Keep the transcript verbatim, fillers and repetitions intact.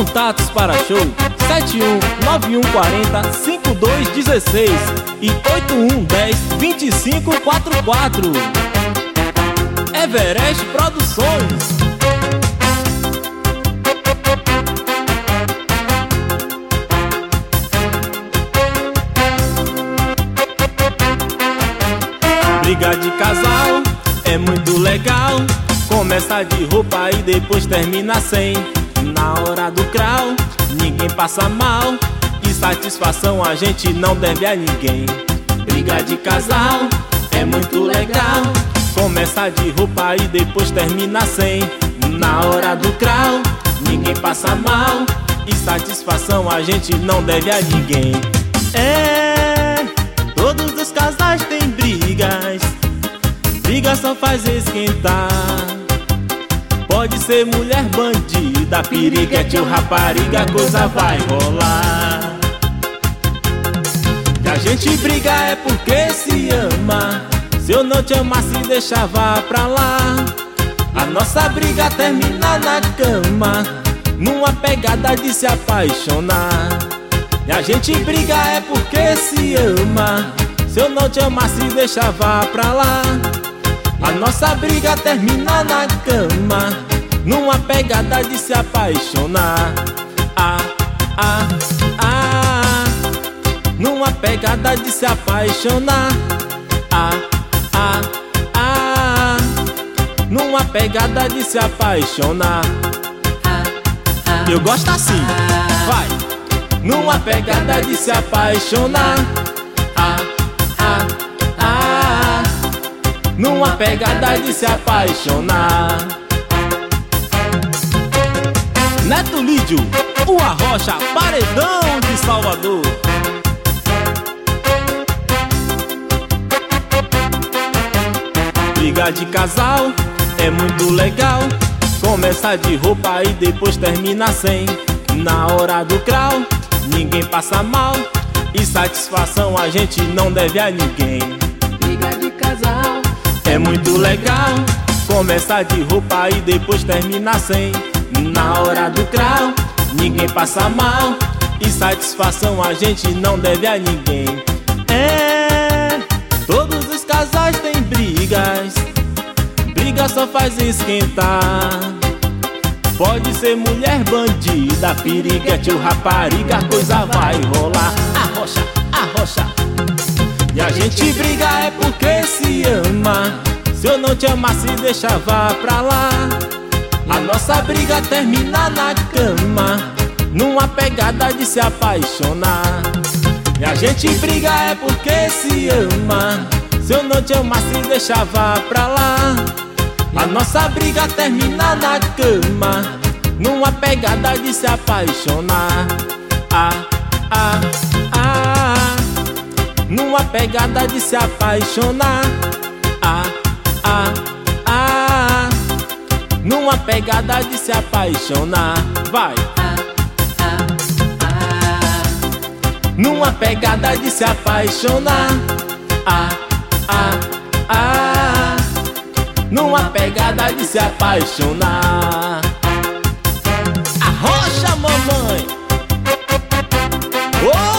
Contatos para show sete um nove um quatro zero cinco dois um seis e oito um um zero dois cinco quatro quatro. Everest Produções. Briga de casal é muito legal. Começa de roupa e depois termina sem. Na hora do crau, ninguém passa mal. E satisfação a gente não deve a ninguém. Briga de casal é muito legal. Começa de roupa e depois termina sem. Na hora do crau, ninguém passa mal. E satisfação a gente não deve a ninguém. É, todos os casais têm brigas. Briga só faz esquentar. Pode ser mulher bandida, piriguete ou rapariga, a coisa vai rolar. Se a gente briga é porque se ama. Se eu não te amasse deixava pra lá. A nossa briga termina na cama, numa pegada de se apaixonar. E a gente briga é porque se ama. Se eu não te amasse deixava pra lá. A nossa briga termina na cama, numa pegada de se apaixonar. Ah, ah, ah, numa pegada de se apaixonar. Ah, ah, ah, numa pegada de se apaixonar. Eu gosto assim, vai. Numa pegada de se apaixonar. Ah, ah, ah, numa pegada de se apaixonar. Neto Lídio, o Arrocha, Paredão de Salvador. Briga de casal é muito legal. Começa de roupa e depois termina sem. Na hora do crau, ninguém passa mal. E satisfação a gente não deve a ninguém. Briga de casal é muito legal. Começa de roupa e depois termina sem. Na hora do crau, ninguém passa mal. E satisfação a gente não deve a ninguém. É, todos os casais têm brigas. Briga só faz esquentar. Pode ser mulher bandida, piriguete ou rapariga, a coisa vai rolar. Arrocha, arrocha. E a gente briga é porque se ama. Se eu não te amasse deixava pra lá. A nossa briga termina na cama, numa pegada de se apaixonar. E a gente briga é porque se ama. Se eu não te amasse deixava pra lá. A nossa briga termina na cama, numa pegada de se apaixonar. Ah, ah, ah, numa pegada de se apaixonar. Ah, ah, ah, numa pegada de se apaixonar. Vai. ah, ah, ah, Numa pegada de se apaixonar. Ah, ah, ah, numa pegada de se apaixonar. Arrocha, mamãe. Oh!